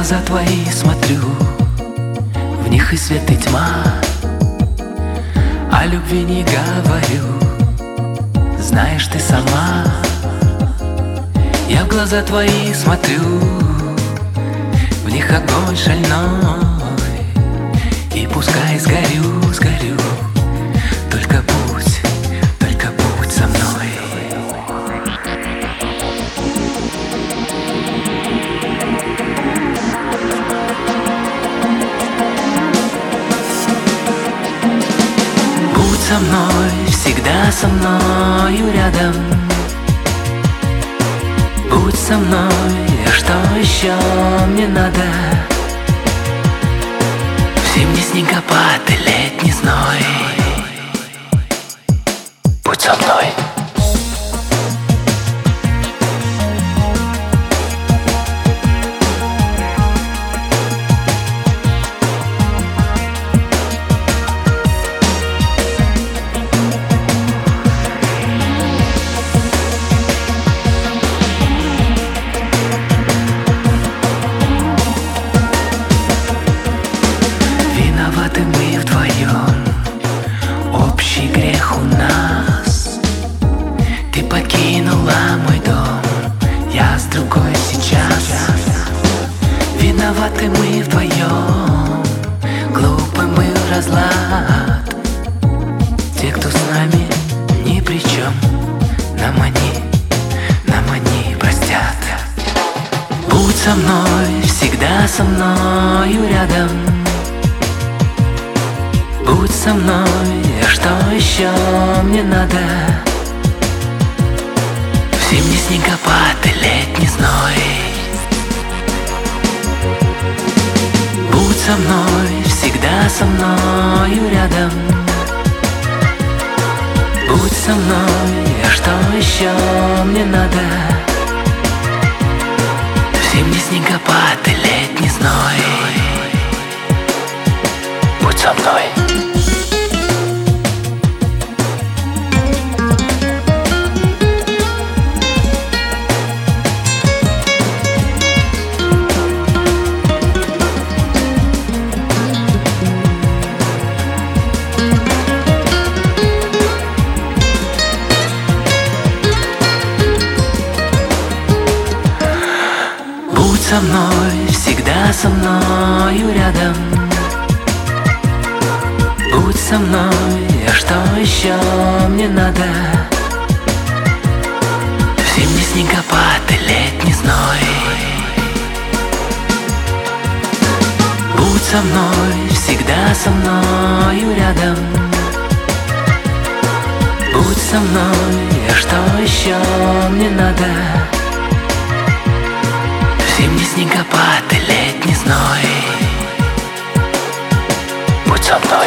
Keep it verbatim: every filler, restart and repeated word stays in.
глаза твои смотрю, в них и свет, и тьма. О любви не говорю, знаешь ты сама. Я в глаза твои смотрю, в них огонь шальной, и пускай сгорю, сгорю, только будь, только будь со мной. Будь со мной, всегда со мною рядом. Будь со мной, что еще мне надо? В зимний снегопад и летний зной. Будь со мной. Виноваты мы вдвоем, общий грех у нас. Ты покинула мой дом, я с другой сейчас. Виноваты мы вдвоем, глупый мы в разлад. Те, кто с нами ни при чем, нам они, нам они простят. Будь со мной, всегда со мною рядом. Будь со мной, что еще мне надо? В зимний снегопад и летний зной. Будь со мной, всегда со мною рядом. Будь со мной, что еще мне надо? В зимний снегопад и летний зной. Будь со мной. Будь со мной, всегда со мною рядом. Будь со мной, что еще мне надо? В зимний снегопад и летний зной. Будь со мной, всегда со мною рядом. Будь со мной, что еще мне надо? Зимний снегопад и летний зной. Будь со мной.